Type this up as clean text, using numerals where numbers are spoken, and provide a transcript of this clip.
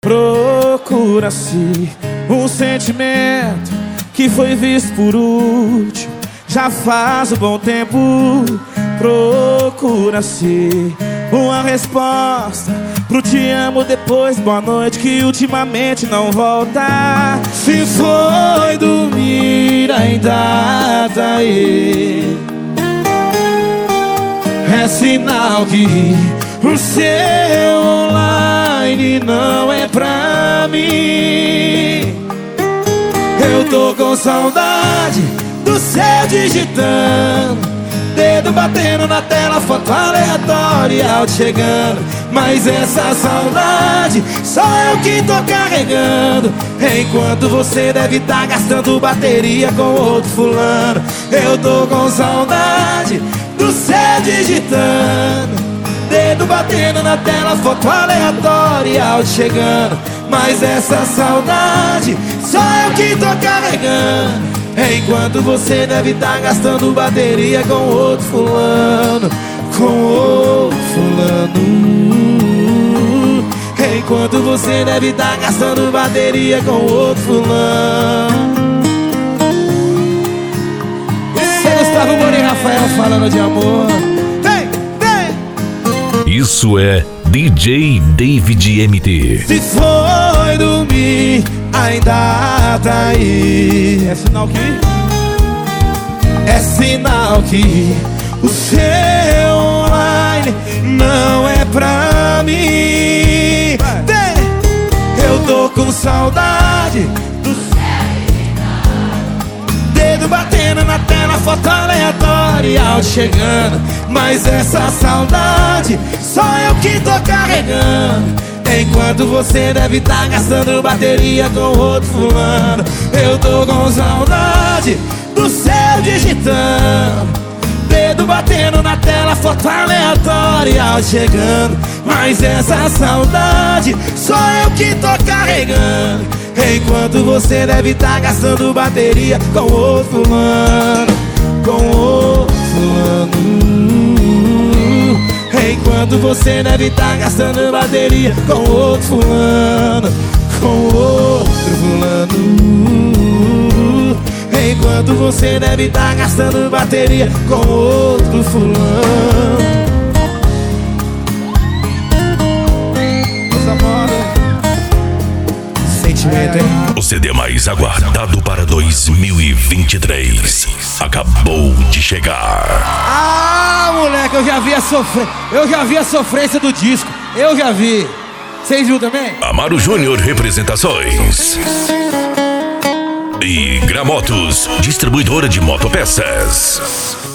procura-se um sentimento que foi visto por último. Já faz um bom tempo. Procura-se uma resposta pro te amo depois boa noite, que ultimamente não volta. Se foi dormir ainda tá aí, é sinal que o seu online não é pra mim. Eu tô com saudade do céu digitando, dedo batendo na tela, foto aleatória, áudio chegando. Mas essa saudade só eu que tô carregando, enquanto você deve tá gastando bateria com outro fulano. Eu tô com saudade do céu digitando, dedo batendo na tela, foto aleatória, áudio chegando. Mas essa saudade só eu que tô carregando, enquanto você deve tá gastando bateria com outro fulano. Com outro fulano. Enquanto você deve tá gastando bateria com outro fulano. Esse é Gustavo Moura e Rafael falando de amor. Vem, vem. Isso é DJ David MT. Se foi dormir, ainda tá aí. É sinal que? É sinal que o seu online não é pra mim. Eu tô com saudade do dedo batendo na tela, foto aleatória, áudio chegando. Mas essa saudade só eu que tô carregando, enquanto você deve tá gastando bateria com outro fulano. Eu tô com saudade do céu digitando, dedo batendo na tela, foto aleatória, áudio chegando. Mas essa saudade só eu que tô carregando, enquanto você deve tá gastando bateria com outro fulano. Com outro fulano. Enquanto você deve tá gastando bateria com outro fulano. Com outro fulano. Enquanto você deve tá gastando bateria com outro fulano. Sentimento, hein? O CD mais aguardado para 2023 acabou de chegar. Ah, moleque, eu já vi a sofrência do disco. Eu já vi. Vocês viram também? Amaro Júnior Representações e Gramotos, distribuidora de motopeças.